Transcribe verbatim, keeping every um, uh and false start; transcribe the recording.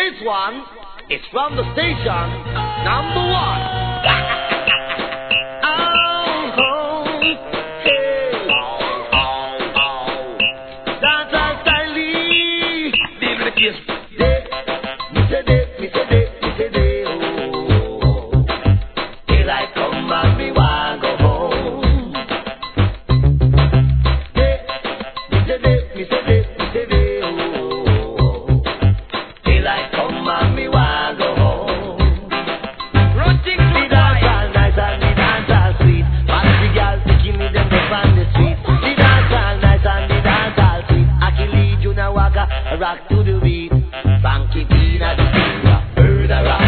This one is from the station number one. Oh, oh, hey. That's our style. Deal with the case. Me say day, me say day, me say day, oh. Daylight come and me want go home. Day, me say day, me say day, me say day, oh. Daylight come and me want go home. Running to the dance all nice and the dance all sweet. Fancy girls taking me them up on the street. The dance all nice and the dance all sweet. I can lead you now, walk a rock to the beat. Funky Tina, the finger, heard a rock.